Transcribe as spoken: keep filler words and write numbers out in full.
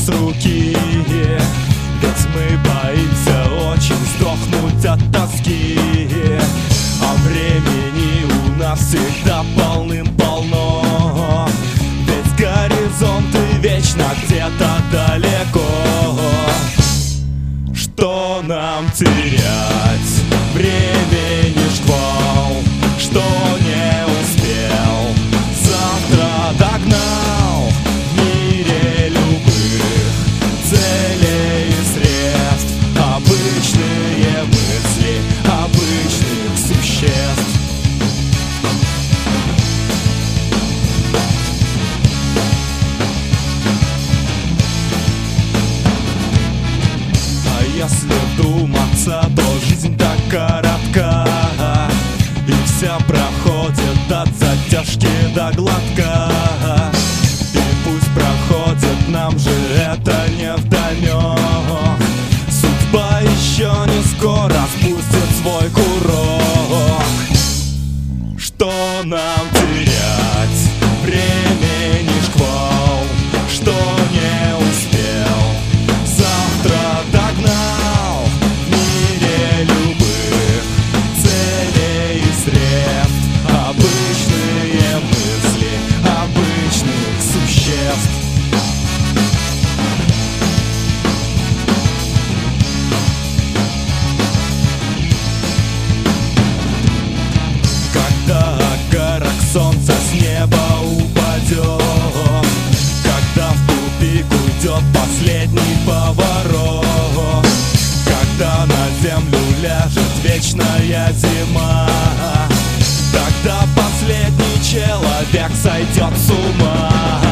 руки. Ведь мы боимся очень сдохнуть от тоски. А времени у нас всегда полным-полно. Ведь горизонты вечно где-то далеко. Что нам терять? Времени шквал, что не успел, завтра догнал. В мире любых целей и средств обычные мысли обычных существ. А если вдуматься, то жизнь так коротка, и вся проходит от затяжки до гладка. И пусть проходит, нам же это не вдомек. Судьба еще не скоро спустит свой курок. Что нам терять? Времени шквал, что не успел, завтра догнал. В мире любых целей и средств обычные мысли обычных существ. Когда огарок солнца с неба упадет, когда в тупик уйдет последний поворот, когда на землю ляжет вечная зима, тогда последний человек сойдет с ума.